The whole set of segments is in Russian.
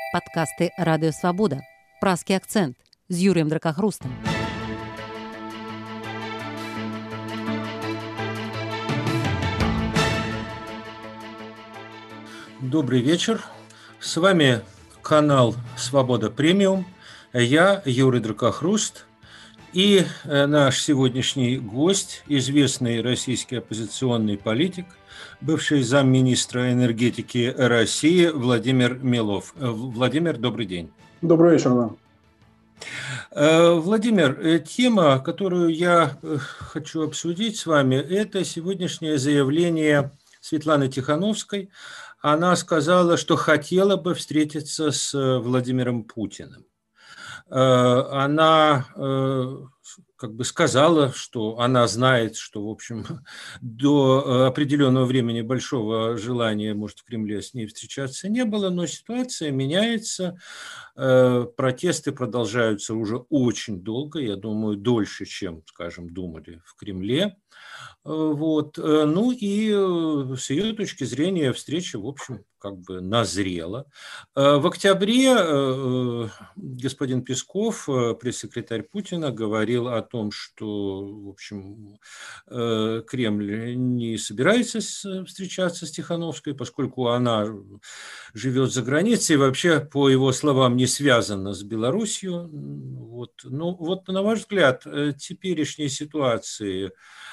Падкасты Радыёвабода. Празкі акцэнт з Юрыем Дракахрустам. Добрый вечер. С вами канал «Свобода Премиум». Я Юрий Дракохруст. И наш сегодняшний гость, известный российский оппозиционный политик, бывший замминистра энергетики России Владимир Милов. Владимир, добрый день. Добрый вечер, да. Владимир, тема, которую я хочу обсудить с вами, это сегодняшнее заявление Светланы Тихановской. Она сказала, что хотела бы встретиться с Владимиром Путиным. Она сказала, что она знает, что, в общем, до определенного времени большого желания, может, в Кремле с ней встречаться не было, но ситуация меняется, протесты продолжаются уже очень долго, я думаю, дольше, чем, скажем, думали в Кремле. Вот. Ну и с ее точки зрения встреча, в общем, назрела. В октябре господин Песков, пресс-секретарь Путина, говорил о том, что, в общем, Кремль не собирается встречаться с Тихановской, поскольку она живет за границей и вообще, по его словам, не связана с Белоруссией. Вот. Ну, вот, на ваш взгляд, теперешней ситуации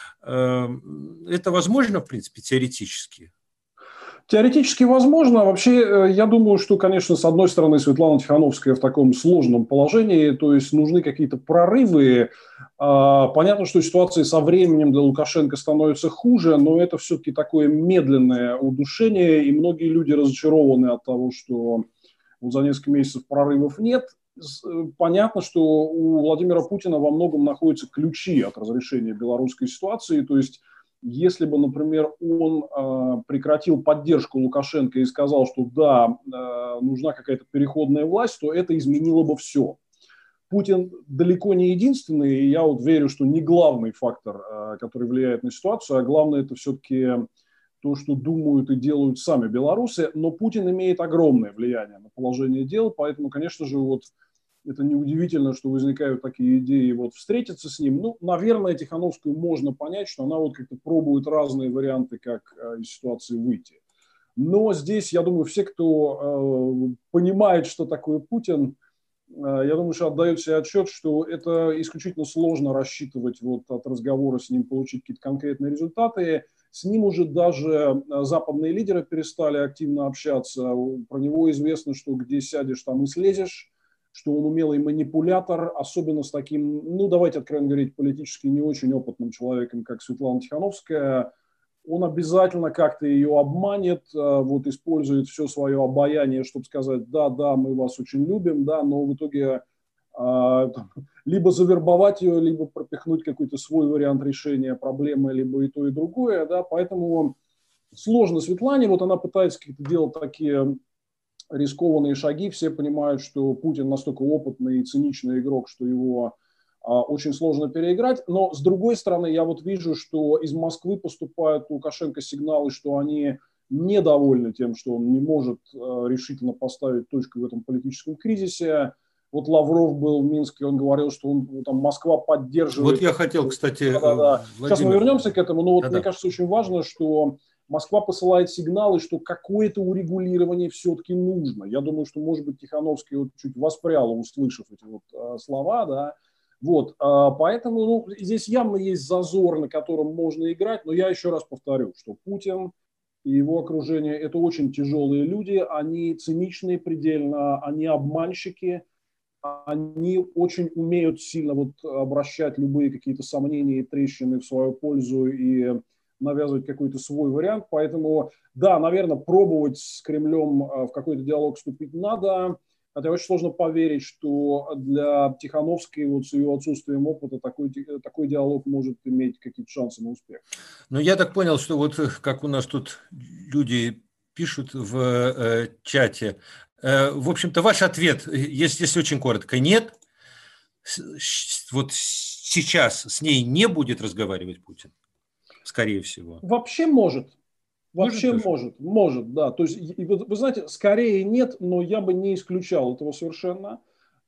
это возможно, в принципе, теоретически? Теоретически возможно. Вообще, я думаю, что, конечно, с одной стороны, Светлана Тихановская в таком сложном положении, то есть нужны какие-то прорывы. Понятно, что ситуация со временем для Лукашенко становится хуже, но это все-таки такое медленное удушение, и многие люди разочарованы от того, что вот за несколько месяцев прорывов нет. Понятно, что у Владимира Путина во многом находятся ключи от разрешения белорусской ситуации, то есть если бы, например, он прекратил поддержку Лукашенко и сказал, что да, нужна какая-то переходная власть, то это изменило бы все. Путин далеко не единственный, и я вот верю, что не главный фактор, который влияет на ситуацию, а главное это все-таки то, что думают и делают сами белорусы, но Путин имеет огромное влияние на положение дел, поэтому, конечно же, вот это неудивительно, что возникают такие идеи вот встретиться с ним. Ну, наверное, Тихановскую можно понять, что она вот как-то пробует разные варианты, как из ситуации выйти. Но здесь, я думаю, все, кто понимает, что такое Путин, я думаю, что отдают себе отчет, что это исключительно сложно рассчитывать вот от разговора с ним, получить какие-то конкретные результаты. С ним уже даже западные лидеры перестали активно общаться. Про него известно, что где сядешь, там и слезешь, что он умелый манипулятор, особенно с таким, ну, давайте откровенно говорить, политически не очень опытным человеком, как Светлана Тихановская. Он обязательно как-то ее обманет, вот использует все свое обаяние, чтобы сказать, да, мы вас очень любим, да, но в итоге либо завербовать ее, либо пропихнуть какой-то свой вариант решения проблемы, либо и то, и другое, да, поэтому сложно Светлане, вот она пытается какие-то делать такие рискованные шаги, все понимают, что Путин настолько опытный и циничный игрок, что его очень сложно переиграть, но с другой стороны, я вот вижу, что из Москвы поступают Лукашенко сигналы, что они недовольны тем, что он не может решительно поставить точку в этом политическом кризисе. Вот Лавров был в Минске, он говорил, что там Москва поддерживает. Вот я хотел, кстати, да. Сейчас мы вернемся к этому, но вот Да-да. Мне кажется, очень важно, что Москва посылает сигналы, что какое-то урегулирование все-таки нужно. Я думаю, что, может быть, Тихановская вот чуть воспряла, услышав эти вот слова, да. Вот, поэтому здесь явно есть зазор, на котором можно играть, но я еще раз повторю, что Путин и его окружение – это очень тяжелые люди, они циничные предельно, они обманщики, они очень умеют сильно вот обращать любые какие-то сомнения и трещины в свою пользу и навязывать какой-то свой вариант. Поэтому, да, наверное, пробовать с Кремлем в какой-то диалог вступить надо. Хотя очень сложно поверить, что для Тихановской вот с ее отсутствием опыта такой диалог может иметь какие-то шансы на успех. Ну, я так понял, что вот как у нас тут люди пишут в чате, в общем-то, ваш ответ, если очень коротко, нет, вот сейчас с ней не будет разговаривать Путин, скорее всего. Вообще может. Вообще Может даже? может, да. То есть, вы знаете, скорее нет, но я бы не исключал этого совершенно.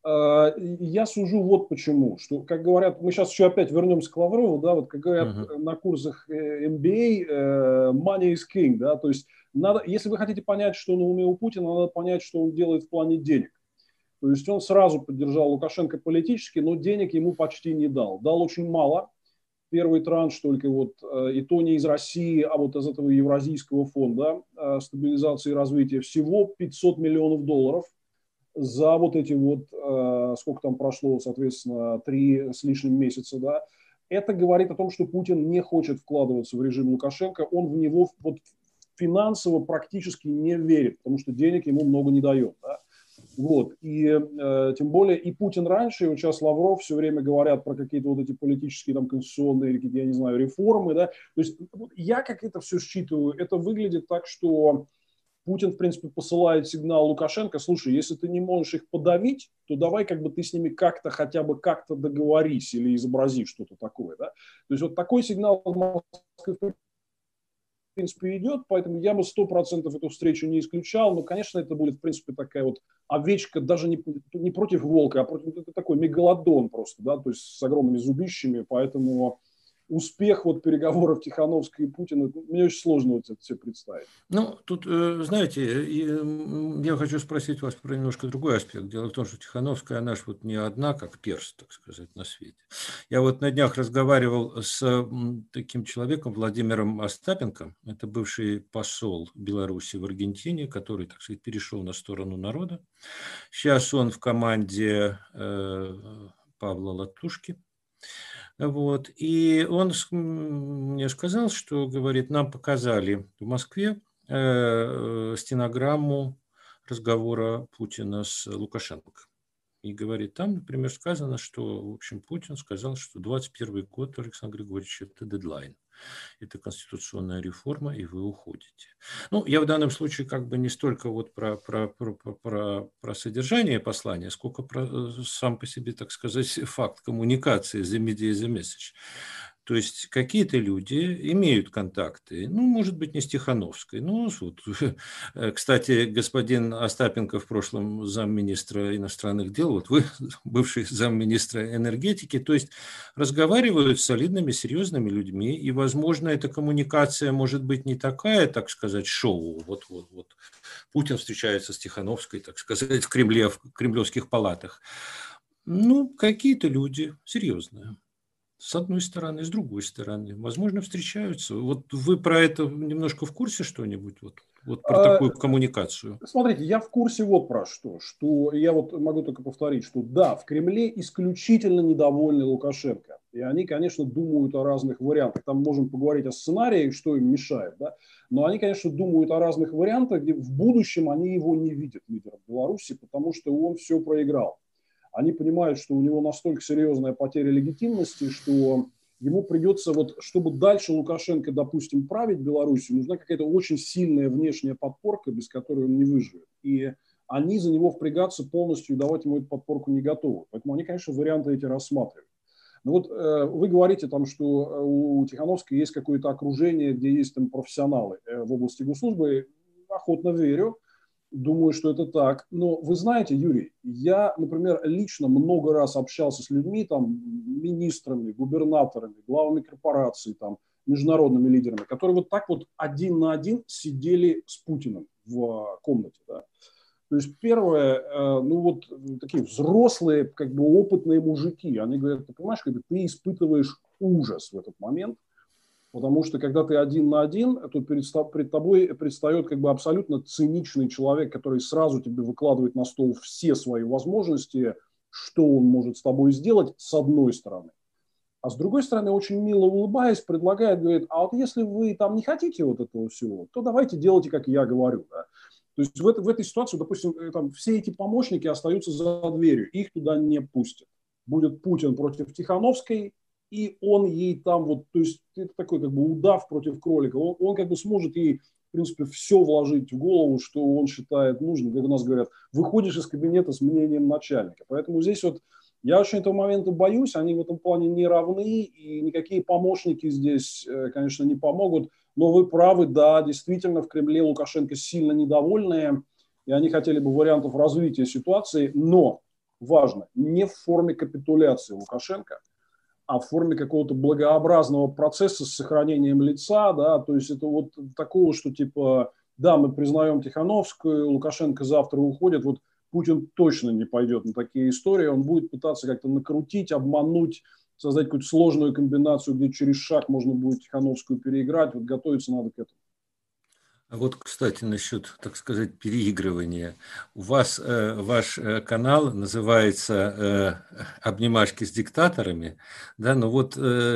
Я сужу вот почему, что, как говорят, мы сейчас еще опять вернемся к Лаврову, да, вот как говорят Мгм. на курсах MBA, money is king, да, то есть надо, если вы хотите понять, что на уме у Путина, надо понять, что он делает в плане денег. То есть он сразу поддержал Лукашенко политически, но денег ему почти не дал. Дал очень мало. Первый транш только вот, и то не из России, а вот из этого Евразийского фонда стабилизации и развития, всего 500 миллионов долларов за вот эти вот, сколько там прошло, соответственно, 3 с лишним месяца, да. Это говорит о том, что Путин не хочет вкладываться в режим Лукашенко, он в него вот финансово практически не верит, потому что денег ему много не дает, да. Вот. И тем более и Путин раньше, и вот сейчас Лавров все время говорят про какие-то вот эти политические, там, конституционные, или какие-то, я не знаю, реформы. Да? То есть я как это все считываю, это выглядит так, что Путин, в принципе, посылает сигнал Лукашенко: слушай, если ты не можешь их подавить, то давай как бы ты с ними как-то, хотя бы как-то договорись или изобрази что-то такое. Да? То есть вот такой сигнал Москвы, в принципе, идет, поэтому я бы 100% эту встречу не исключал, но, конечно, это будет, в принципе, такая вот овечка, даже не против волка, а против, это такой мегалодон просто, да, то есть с огромными зубищами, поэтому успех вот переговоров Тихановской и Путина, мне очень сложно вот это все представить. Ну, тут, знаете, я хочу спросить вас про немножко другой аспект. Дело в том, что Тихановская, она ж вот не одна, как перст, так сказать, на свете. Я вот на днях разговаривал с таким человеком, Владимиром Остапенко. Это бывший посол Беларуси в Аргентине, который, так сказать, перешел на сторону народа. Сейчас он в команде Павла Латушки. Вот. И он мне сказал, что, говорит, нам показали в Москве стенограмму разговора Путина с Лукашенко. И говорит, там, например, сказано, что, в общем, Путин сказал, что 21 год, Александр Григорьевич, это дедлайн. Это конституционная реформа, и вы уходите. Ну, я в данном случае как бы не столько вот про содержание послания, сколько про сам по себе, так сказать, факт коммуникации, the media, the message. То есть какие-то люди имеют контакты, ну, может быть, не с Тихановской. Ну, вот. Кстати, господин Остапенко в прошлом замминистра иностранных дел, вот вы, бывший замминистра энергетики, то есть разговаривают с солидными, серьезными людьми, и, возможно, эта коммуникация может быть не такая, так сказать, шоу. Вот Путин встречается с Тихановской, так сказать, в Кремле, в кремлевских палатах. Ну, какие-то люди серьезные. С одной стороны, с другой стороны. Возможно, встречаются. Вот вы про это немножко в курсе что-нибудь? Вот про такую коммуникацию. Смотрите, я в курсе вот про что я вот могу только повторить, что да, в Кремле исключительно недовольны Лукашенко. И они, конечно, думают о разных вариантах. Там можем поговорить о сценарии, что им мешает, да? Но они, конечно, думают о разных вариантах, где в будущем они его не видят, лидером Беларуси, потому что он все проиграл. Они понимают, что у него настолько серьезная потеря легитимности, что ему придется, вот, чтобы дальше Лукашенко, допустим, править Беларусью, нужна какая-то очень сильная внешняя подпорка, без которой он не выживет. И они за него впрягаться полностью и давать ему эту подпорку не готовы. Поэтому они, конечно, варианты эти рассматривают. Но вот вы говорите, там, что у Тихановской есть какое-то окружение, где есть там профессионалы в области госслужбы. Охотно верю. Думаю, что это так. Но вы знаете, Юрий, я, например, лично много раз общался с людьми, там, министрами, губернаторами, главами корпораций, там, международными лидерами, которые вот так вот один на один сидели с Путиным в комнате. Да. То есть первое, ну вот такие взрослые, как бы опытные мужики, они говорят, ты понимаешь, как бы ты испытываешь ужас в этот момент, потому что когда ты один на один, то перед тобой предстает как бы абсолютно циничный человек, который сразу тебе выкладывает на стол все свои возможности, что он может с тобой сделать, с одной стороны. А с другой стороны, очень мило улыбаясь, предлагает, говорит, а вот если вы там не хотите вот этого всего, то давайте делайте, как я говорю. Да? То есть в этой ситуации, допустим, там, все эти помощники остаются за дверью, их туда не пустят. Будет Путин против Тихановской, и он ей там вот, то есть это такой как бы удав против кролика, он как бы сможет ей, в принципе, все вложить в голову, что он считает нужным. Как у нас говорят, выходишь из кабинета с мнением начальника. Поэтому здесь вот я очень этого момента боюсь, они в этом плане не равны, и никакие помощники здесь, конечно, не помогут. Но вы правы, да, действительно, в Кремле Лукашенко сильно недовольные, и они хотели бы вариантов развития ситуации, но важно, не в форме капитуляции Лукашенко, а в форме какого-то благообразного процесса с сохранением лица, да, то есть это вот такого, что типа, да, мы признаем Тихановскую, Лукашенко завтра уходит, вот Путин точно не пойдет на такие истории, он будет пытаться как-то накрутить, обмануть, создать какую-то сложную комбинацию, где через шаг можно будет Тихановскую переиграть, вот готовиться надо к этому. А вот, кстати, насчет, так сказать, переигрывания. У вас ваш канал называется «Обнимашки с диктаторами», да, но вот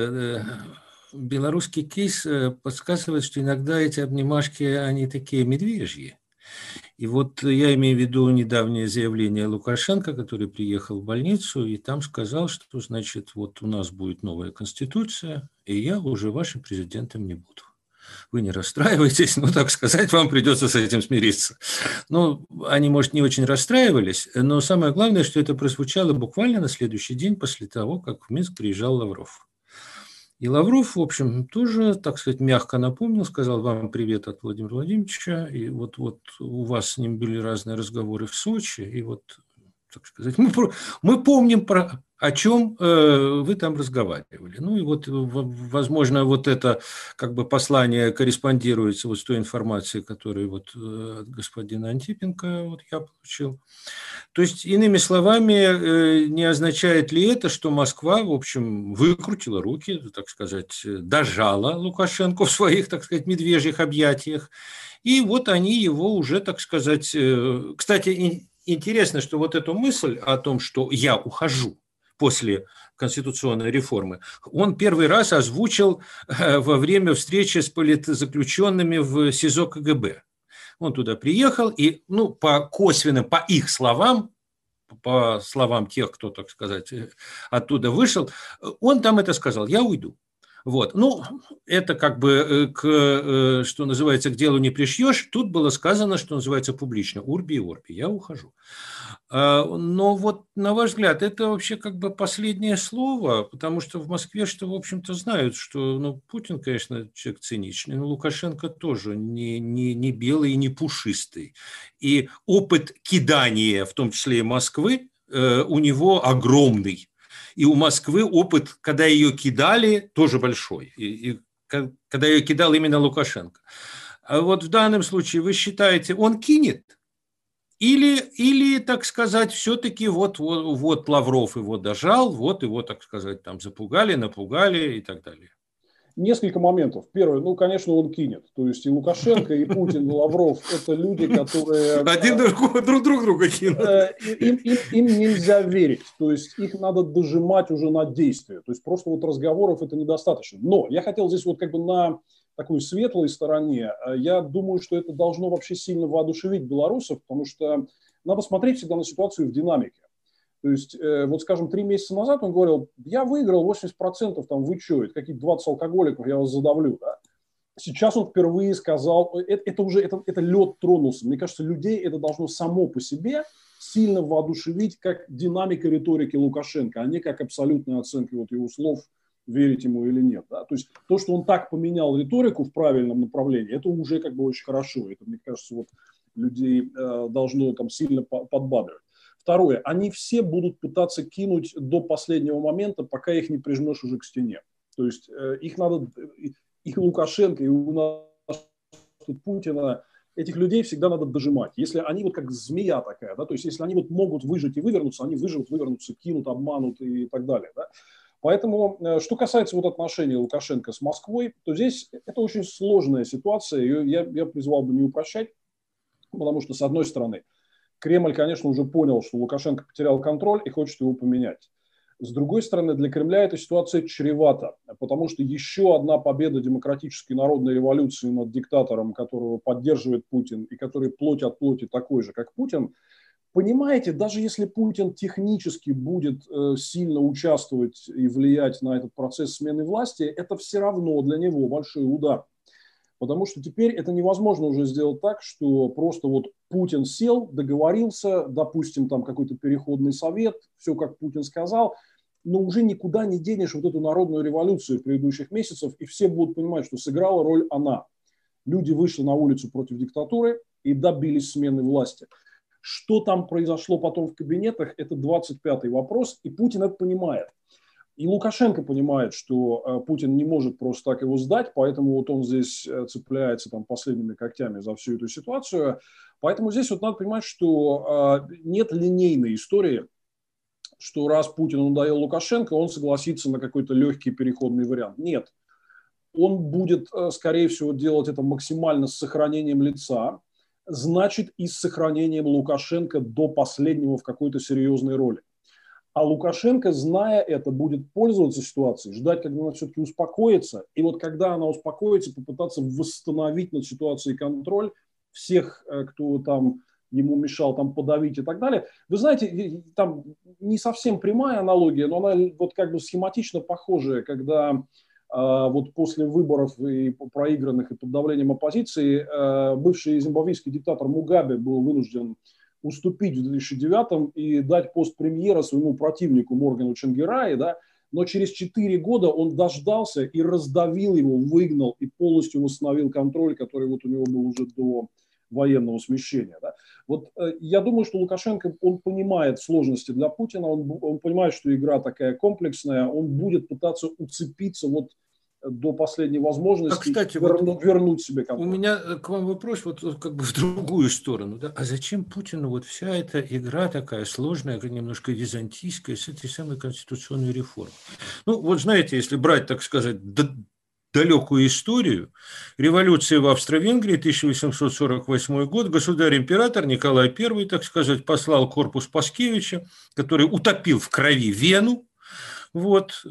белорусский кейс подсказывает, что иногда эти обнимашки, они такие медвежьи. И вот я имею в виду недавнее заявление Лукашенко, который приехал в больницу и там сказал, что, значит, вот у нас будет новая конституция, и я уже вашим президентом не буду. Вы не расстраивайтесь, но, так сказать, вам придется с этим смириться. Ну, они, может, не очень расстраивались, но самое главное, что это прозвучало буквально на следующий день после того, как в Минск приезжал Лавров. И Лавров, в общем, тоже, так сказать, мягко напомнил, сказал вам привет от Владимира Владимировича, и вот у вас с ним были разные разговоры в Сочи, и вот, так сказать, мы помним, о чем вы там разговаривали. Ну и вот, возможно, вот это как бы послание корреспондируется вот с той информацией, которую вот от господина Антипенко вот я получил. То есть, иными словами, не означает ли это, что Москва, в общем, выкрутила руки, так сказать, дожала Лукашенко в своих, так сказать, медвежьих объятиях, и вот они его уже, так сказать... Кстати, интересно, что вот эту мысль о том, что я ухожу после конституционной реформы, он первый раз озвучил во время встречи с политзаключенными в СИЗО КГБ. Он туда приехал, и, ну, по косвенным, по их словам, по словам тех, кто, так сказать, оттуда вышел, он там это сказал: я уйду. Вот. Ну, это как бы, что называется, к делу не пришьешь. Тут было сказано, что называется, публично: урби и орби, я ухожу. Но вот, на ваш взгляд, это вообще как бы последнее слово, потому что в Москве, что, в общем-то, знают, что, ну, Путин, конечно, человек циничный, но Лукашенко тоже не белый и не пушистый. И опыт кидания, в том числе и Москвы, у него огромный. И у Москвы опыт, когда ее кидали, тоже большой. И когда ее кидал именно Лукашенко. А вот в данном случае вы считаете, он кинет? Или, так сказать, все-таки вот Лавров его дожал, вот его, так сказать, там запугали, напугали и так далее? Несколько моментов. Первое, ну, конечно, он кинет. То есть и Лукашенко, и Путин, и Лавров – это люди, которые… Один друг друга кинут. Им нельзя верить. То есть их надо дожимать уже на действие. То есть просто вот разговоров это недостаточно. Но я хотел здесь вот как бы на такой светлой стороне. Я думаю, что это должно вообще сильно воодушевить белорусов, потому что надо смотреть всегда на ситуацию в динамике. То есть, вот, скажем, 3 месяца назад он говорил: я выиграл 80%, там, вы что, это какие-то 20 алкоголиков, я вас задавлю, да? Сейчас он впервые сказал, это лед тронулся. Мне кажется, людей это должно само по себе сильно воодушевить, как динамика риторики Лукашенко, а не как абсолютная оценка вот его слов, верить ему или нет. Да? То есть то, что он так поменял риторику в правильном направлении, это уже как бы очень хорошо. Это, мне кажется, вот людей должно там сильно подбадривать. Второе, они все будут пытаться кинуть до последнего момента, пока их не прижмешь уже к стене. То есть их надо, их Лукашенко, и у нас тут Путина, этих людей всегда надо дожимать. Если они вот как змея такая, да, то есть если они вот могут выжить и вывернуться, они выживут, вывернутся, кинут, обманут и так далее. Да. Поэтому, что касается вот отношений Лукашенко с Москвой, то здесь это очень сложная ситуация, ее я призвал бы не упрощать, потому что, с одной стороны, Кремль, конечно, уже понял, что Лукашенко потерял контроль и хочет его поменять. С другой стороны, для Кремля эта ситуация чревата, потому что еще одна победа демократической народной революции над диктатором, которого поддерживает Путин и который плоть от плоти такой же, как Путин, понимаете, даже если Путин технически будет сильно участвовать и влиять на этот процесс смены власти, это все равно для него большой удар. Потому что теперь это невозможно уже сделать так, что просто вот Путин сел, договорился, допустим, там какой-то переходный совет, все как Путин сказал, но уже никуда не денешь вот эту народную революцию предыдущих месяцев, и все будут понимать, что сыграла роль она. Люди вышли на улицу против диктатуры и добились смены власти. Что там произошло потом в кабинетах, это 25-й вопрос, и Путин это понимает. И Лукашенко понимает, что Путин не может просто так его сдать, поэтому вот он здесь цепляется там последними когтями за всю эту ситуацию. Поэтому здесь вот надо понимать, что нет линейной истории, что раз Путину надоел Лукашенко, он согласится на какой-то легкий переходный вариант. Нет. Он будет, скорее всего, делать это максимально с сохранением лица, значит, и с сохранением Лукашенко до последнего в какой-то серьезной роли. А Лукашенко, зная это, будет пользоваться ситуацией, ждать, когда она все-таки успокоится. И вот когда она успокоится, попытаться восстановить над ситуацией контроль всех, кто там ему мешал, там подавить и так далее. Вы знаете, там не совсем прямая аналогия, но она вот как бы схематично похожая, когда вот после выборов и проигранных и под давлением оппозиции бывший зимбабвийский диктатор Мугабе был вынужден уступить в 2009 и дать пост премьера своему противнику Моргану Чангерай, да, но через 4 года он дождался и раздавил его, выгнал и полностью восстановил контроль, который вот у него был уже до военного смещения. Да. Вот я думаю, что Лукашенко, он понимает сложности для Путина, он понимает, что игра такая комплексная, он будет пытаться уцепиться вот до последней возможности кстати, вернуть себе контроль. У меня к вам вопрос вот как бы в другую сторону. Да? А зачем Путину вот вся эта игра такая сложная, немножко византийская, с этой самой конституционной реформой? Ну, вот знаете, если брать, так сказать, далекую историю, революция в Австро-Венгрии, 1848 год, государь-император Николай I, так сказать, послал корпус Паскевича, который утопил в крови Вену, вот,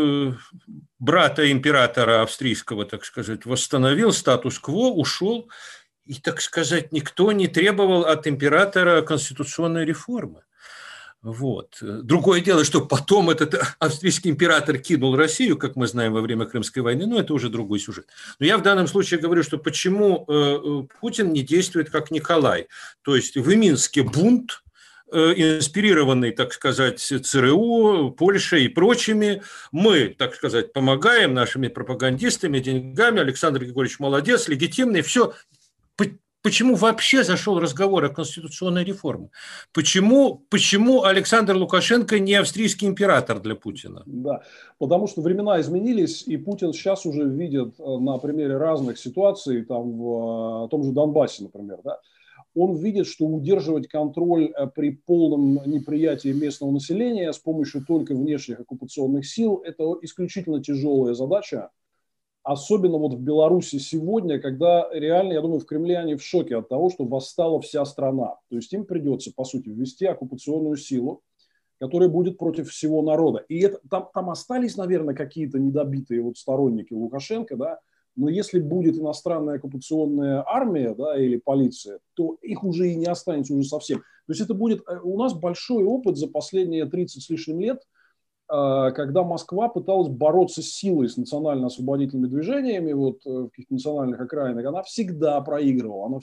брата императора австрийского, так сказать, восстановил статус-кво, ушел, и, так сказать, никто не требовал от императора конституционной реформы. Вот. Другое дело, что потом этот австрийский император кинул Россию, как мы знаем, во время Крымской войны, но это уже другой сюжет. Но я в данном случае говорю, что почему Путин не действует как Николай. То есть в Минске бунт, инспирированный, так сказать, ЦРУ, Польшей и прочими, мы, так сказать, помогаем нашими пропагандистами, деньгами, Александр Григорьевич молодец, легитимный, все. Почему вообще зашел разговор о конституционной реформе? Почему Александр Лукашенко не австрийский император для Путина? Да, потому что времена изменились, и Путин сейчас уже видит на примере разных ситуаций, там в том же Донбассе, например, да, он видит, что удерживать контроль при полном неприятии местного населения с помощью только внешних оккупационных сил – это исключительно тяжелая задача. Особенно вот в Беларуси сегодня, когда реально, я думаю, в Кремле они в шоке от того, что восстала вся страна. То есть им придется, по сути, ввести оккупационную силу, которая будет против всего народа. И это, там остались, наверное, какие-то недобитые вот сторонники Лукашенко, да, но если будет иностранная оккупационная армия, да, или полиция, то их уже и не останется уже совсем. То есть это будет у нас большой опыт за последние 30 с лишним лет, когда Москва пыталась бороться с силой, с национально-освободительными движениями вот, в каких-то национальных окраинах, она всегда проигрывала.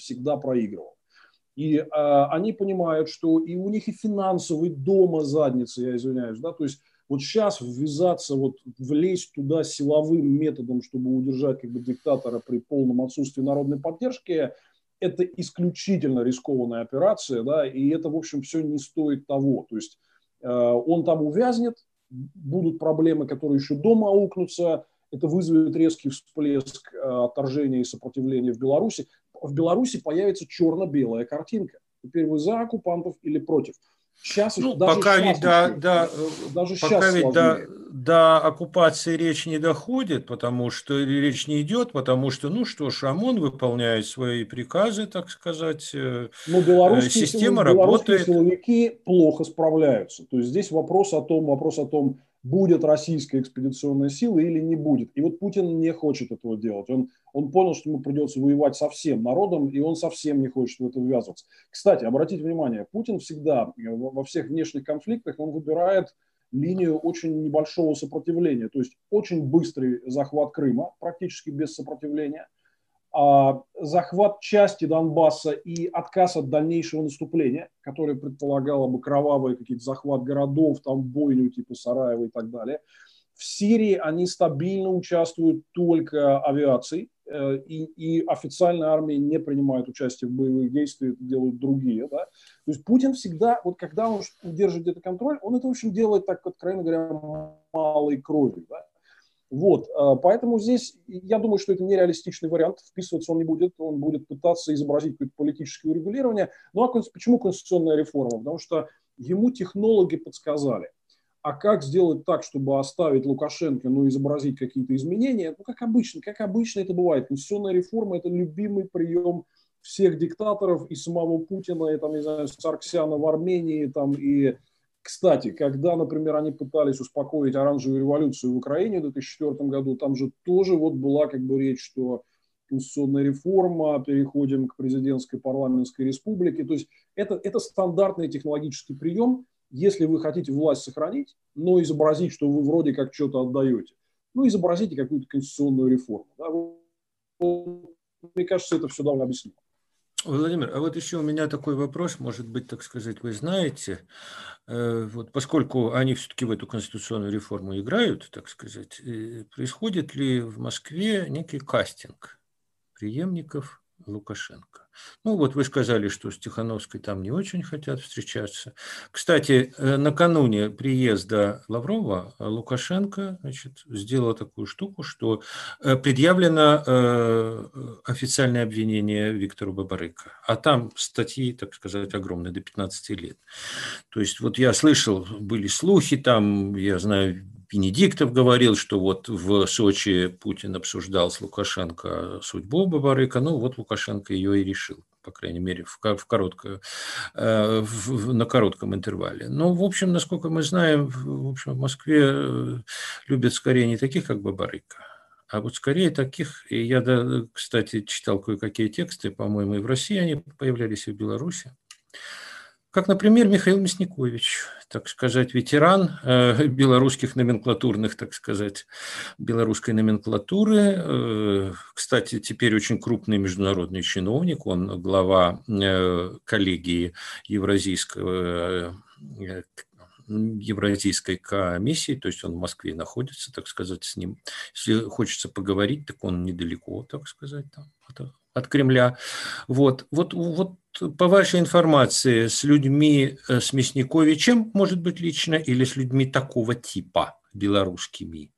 И они понимают, что и у них и финансовый дома задница, я извиняюсь, да, то есть вот сейчас ввязаться, вот влезть туда силовым методом, чтобы удержать как бы диктатора при полном отсутствии народной поддержки, это исключительно рискованная операция, да, и это, в общем, все не стоит того. То есть он там увязнет, будут проблемы, которые еще дома аукнутся, это вызовет резкий всплеск отторжения и сопротивления в Беларуси. В Беларуси появится черно-белая картинка. Теперь вы за оккупантов или против. Сейчас, пока ведь до оккупации речь не доходит, потому что речь не идет, потому что, ну что ж, ОМОН выполняет свои приказы, так сказать, система работает. Белорусские силовики плохо справляются. То есть здесь вопрос о том, будет российская экспедиционная сила или не будет. И вот Путин не хочет этого делать. Он понял, что ему придется воевать со всем народом, и он совсем не хочет в это ввязываться. Кстати, обратите внимание, Путин всегда во всех внешних конфликтах он выбирает линию очень небольшого сопротивления. То есть очень быстрый захват Крыма, практически без сопротивления. А захват части Донбасса и отказ от дальнейшего наступления, которое предполагало бы кровавый какие-то захват городов, там бойню типа Сараева и так далее. В Сирии они стабильно участвуют только авиацией, и официальная армия не принимает участие в боевых действиях, это делают другие. Да? То есть Путин всегда, вот когда он удерживает где-то контроль, он это, в общем, делает так, откровенно говоря, малой кровью. Да? Вот, поэтому здесь я думаю, что это нереалистичный вариант, вписываться он будет пытаться изобразить какое-то политическое урегулирование. Ну а почему конституционная реформа? Потому что ему технологи подсказали. А как сделать так, чтобы оставить Лукашенко, но изобразить какие-то изменения? Ну, как обычно это бывает. Конституционная реформа – это любимый прием всех диктаторов и самого Путина, и, там, не знаю, Сарксяна в Армении, там, и, кстати, когда, например, они пытались успокоить оранжевую революцию в Украине в 2004 году, там же тоже вот была как бы речь, что конституционная реформа, переходим к президентской парламентской республике. То есть это стандартный технологический прием, если вы хотите власть сохранить, но изобразить, что вы вроде как что-то отдаете. Ну, изобразите какую-то конституционную реформу. Да? Мне кажется, это все довольно объяснимо. Владимир, а вот еще у меня такой вопрос, может быть, так сказать, вы знаете, вот поскольку они все-таки в эту конституционную реформу играют, так сказать, происходит ли в Москве некий кастинг преемников Лукашенко? Ну, вот вы сказали, что с Тихановской там не очень хотят встречаться. Кстати, накануне приезда Лаврова Лукашенко, значит, сделал такую штуку, что предъявлено официальное обвинение Виктору Бабарико. А там статьи, так сказать, огромные, до 15 лет. То есть вот я слышал, были слухи там, я знаю, Венедиктов говорил, что вот в Сочи Путин обсуждал с Лукашенко судьбу Бабарико, ну вот Лукашенко ее и решил, по крайней мере, на коротком интервале. Но, в общем, насколько мы знаем, в общем, в Москве любят скорее не таких, как Бабарико, а вот скорее таких, и я, кстати, читал кое-какие тексты, по-моему, и в России они появлялись, и в Беларуси. Как, например, Михаил Мясникович, так сказать, ветеран белорусских номенклатурных, так сказать, белорусской номенклатуры. Кстати, теперь очень крупный международный чиновник, он глава коллегии Евразийской комиссии, то есть он в Москве находится, так сказать, с ним. Если хочется поговорить, так он недалеко, так сказать, там, от Кремля. Вот по вашей информации, с людьми, с Мясниковичем, может быть, лично, или с людьми такого типа, белорусскими,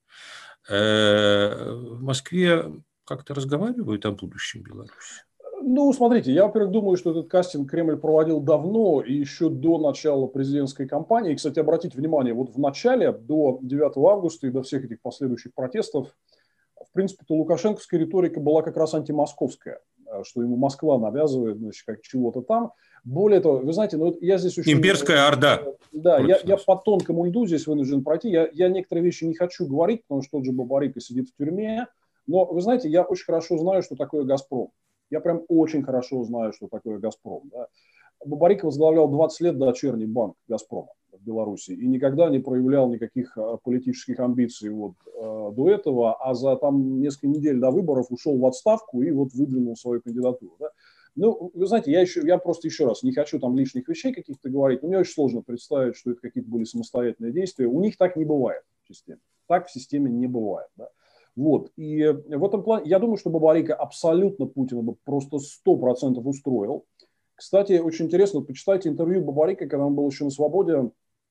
в Москве как-то разговаривают о будущем Беларуси? Ну, смотрите, я, во-первых, думаю, что этот кастинг Кремль проводил давно, и еще до начала президентской кампании. Кстати, обратите внимание, вот в начале, до 9 августа и до всех этих последующих протестов, в принципе-то лукашенковская риторика была как раз антимосковская, что ему Москва навязывает, значит, как чего-то там. Более того, вы знаете, ну, я здесь очень... Имперская орда. Да, я по тонкому льду здесь вынужден пройти. Я некоторые вещи не хочу говорить, потому что тот же Бабарико сидит в тюрьме. Но, вы знаете, я очень хорошо знаю, что такое «Газпром». Я прям очень хорошо знаю, что такое «Газпром». Да. Бабарико возглавлял 20 лет дочерний банк «Газпрома» в Беларуси и никогда не проявлял никаких политических амбиций вот, до этого, а за там несколько недель до выборов ушел в отставку и вот выдвинул свою кандидатуру. Да. Ну, вы знаете, я просто еще раз не хочу там лишних вещей каких-то говорить, но мне очень сложно представить, что это какие-то были самостоятельные действия. У них так не бывает в системе. Так в системе не бывает. Да. Вот. И в этом плане, я думаю, что Бабарико абсолютно Путина бы просто 100% устроил. Кстати, очень интересно, почитайте интервью Бабарико, когда он был еще на свободе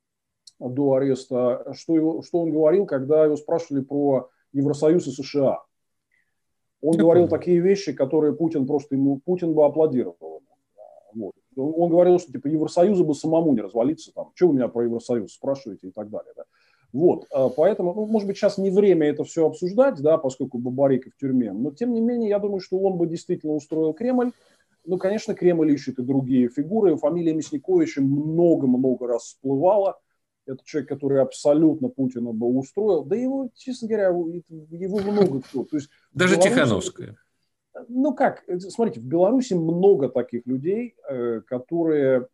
до ареста, что он говорил, когда его спрашивали про Евросоюз и США. Он говорил такие вещи, которые Путин бы аплодировал. Вот. Он говорил, что типа Евросоюза бы самому не развалиться, там, что вы меня про Евросоюз спрашиваете и так далее. Да? Вот, поэтому, ну, может быть, сейчас не время это все обсуждать, да, поскольку Бабарико в тюрьме, но, тем не менее, я думаю, что он бы действительно устроил Кремль. Ну, конечно, Кремль ищет и другие фигуры. Фамилия Мясниковича много-много раз всплывала. Это человек, который абсолютно Путина бы устроил. Да его, честно говоря, его много кто. То есть даже Тихановская. Ну как, смотрите, в Беларуси много таких людей, которых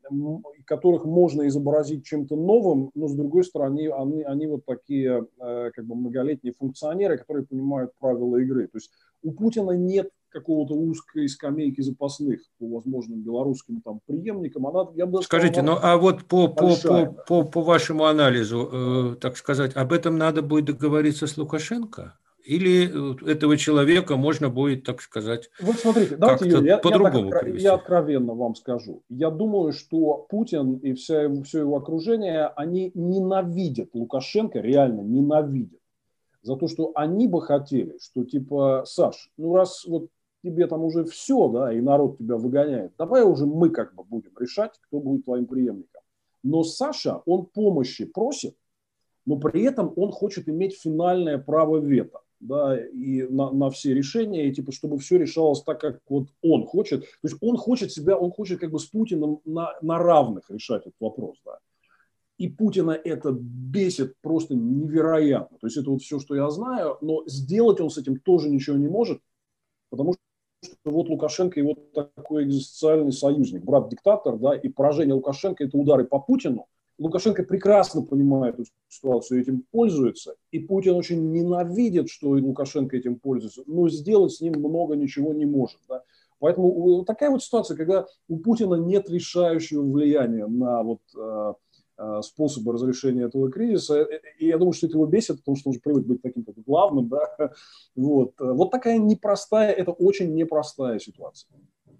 можно изобразить чем-то новым, но с другой стороны, они вот такие как бы многолетние функционеры, которые понимают правила игры. То есть у Путина нет какого-то узкой скамейки запасных по возможным белорусским там преемникам, она, я бы Скажите, сказал, ну а вот большая, да. по вашему анализу, так сказать, об этом надо будет договориться с Лукашенко? Или этого человека можно будет, так сказать, Вот смотрите, давайте, как-то Юрий, по-другому я привести? откровенно вам скажу. Я думаю, что Путин и все его окружение, они ненавидят Лукашенко, реально ненавидят. За то, что они бы хотели, что типа, Саш, ну раз вот тебе там уже все, да, и народ тебя выгоняет, давай уже мы как бы будем решать, кто будет твоим преемником. Но Саша, он помощи просит, но при этом он хочет иметь финальное право вето, да, и на все решения, и типа, чтобы все решалось так, как вот он хочет. То есть он хочет себя, он хочет как бы с Путиным на равных решать этот вопрос, да. И Путина это бесит просто невероятно. То есть это вот все, что я знаю, но сделать он с этим тоже ничего не может, потому что вот Лукашенко его такой экзистенциальный союзник, брат-диктатор, да, и поражение Лукашенко – это удары по Путину. Лукашенко прекрасно понимает эту ситуацию, этим пользуется, и Путин очень ненавидит, что и Лукашенко этим пользуется, но сделать с ним много ничего не может. Да. Поэтому такая вот ситуация, когда у Путина нет решающего влияния на вот способы разрешения этого кризиса, и я думаю, что это его бесит, потому что он же привык быть таким как главным, да, вот такая непростая, это очень непростая ситуация.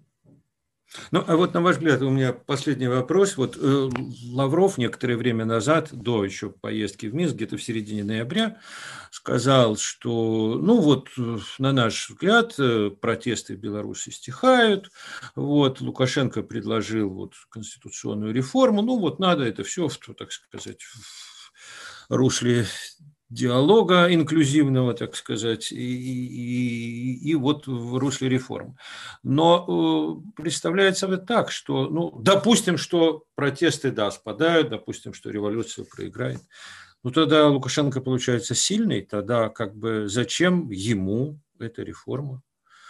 Ну, а вот на ваш взгляд, у меня последний вопрос. Вот Лавров некоторое время назад, до еще поездки в Минск, где-то в середине ноября, сказал, что, ну вот, на наш взгляд, протесты в Беларуси стихают, вот, Лукашенко предложил вот конституционную реформу, ну вот надо это все, так сказать, в русле диалога инклюзивного, так сказать, и вот в русле реформ. Но представляется вот так, что, ну, допустим, что протесты, да, спадают, допустим, что революция проиграет, ну, тогда Лукашенко получается сильный, тогда как бы зачем ему эта реформа?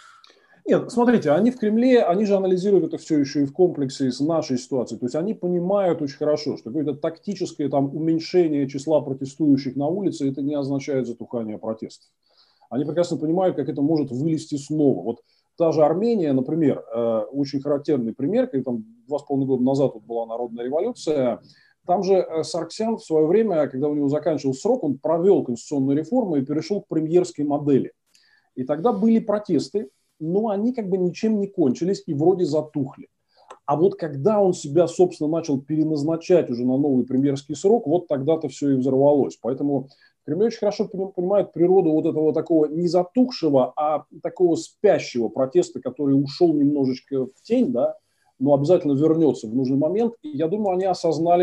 Нет, смотрите, они в Кремле, они же анализируют это все еще и в комплексе с нашей ситуацией. То есть они понимают очень хорошо, что какое-то тактическое там уменьшение числа протестующих на улице, это не означает затухание протестов. Они прекрасно понимают, как это может вылезти снова. Вот та же Армения, например, очень характерный пример, когда там 2,5 года назад вот была народная революция, там же Сарксян в свое время, когда у него заканчивался срок, он провел конституционную реформу и перешел к премьерской модели. И тогда были протесты, но они как бы ничем не кончились и вроде затухли. А вот когда он себя, собственно, начал переназначать уже на новый премьерский срок, вот тогда-то все и взорвалось. Поэтому в Кремле очень хорошо понимают природу вот этого такого не затухшего, а такого спящего протеста, который ушел немножечко в тень, да, но обязательно вернется в нужный момент. И я думаю, они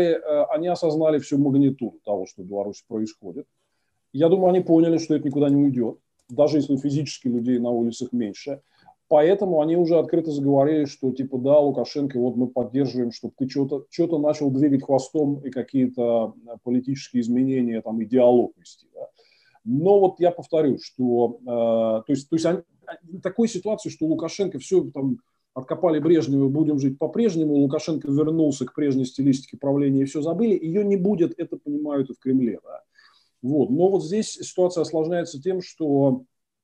осознали всю магнитуду того, что в Беларуси происходит. Я думаю, они поняли, что это никуда не уйдет, даже если физически людей на улицах меньше. Поэтому они уже открыто заговорили, что типа да, Лукашенко, вот мы поддерживаем, чтобы ты что-то начал двигать хвостом и какие-то политические изменения, там, и диалог вести. Да. Но вот я повторю, что то есть такой ситуации, что Лукашенко все там откопали Брежнева, будем жить по-прежнему, Лукашенко вернулся к прежней стилистике правления и все забыли, ее не будет, это понимают и в Кремле. Да. Вот. Но вот здесь ситуация осложняется тем, что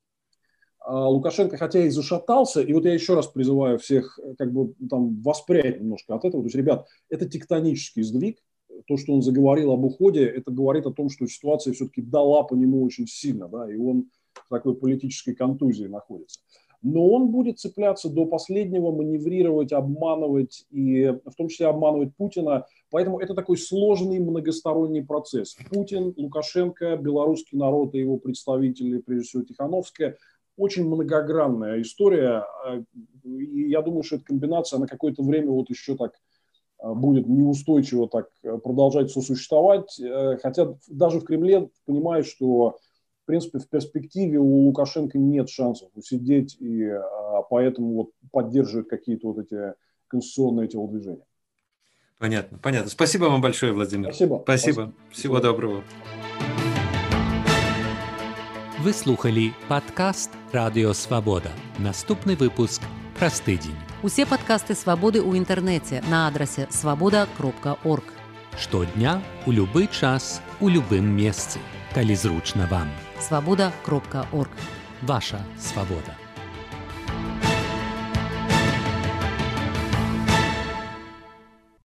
Лукашенко, хотя и зашатался, и вот я еще раз призываю всех как бы там воспрять немножко от этого. То есть, ребят, это тектонический сдвиг. То, что он заговорил об уходе, это говорит о том, что ситуация все-таки дала по нему очень сильно, да, и он в такой политической контузии находится. Но он будет цепляться до последнего, маневрировать, обманывать, и в том числе обманывать Путина. Поэтому это такой сложный многосторонний процесс. Путин, Лукашенко, белорусский народ и его представители, прежде всего Тихановская, очень многогранная история. И я думаю, что эта комбинация на какое-то время вот еще так будет неустойчиво так продолжать сосуществовать. Хотя даже в Кремле понимают, что в принципе, в перспективе у Лукашенко нет шансов усидеть, и поэтому вот поддерживают какие-то вот эти конституционные телодвижения. Понятно, понятно. Спасибо вам большое, Владимир. Спасибо. Всего доброго. Ви слухали подкаст Радіо Свобода. Наступний випуск праз тиждень. Усе подкасты «Свободы» у інтэрнэце на адрасе svoboda.org. Штодня, у любы час, у любым месцы, калі зручна вам. svoboda.org. Ваша свобода.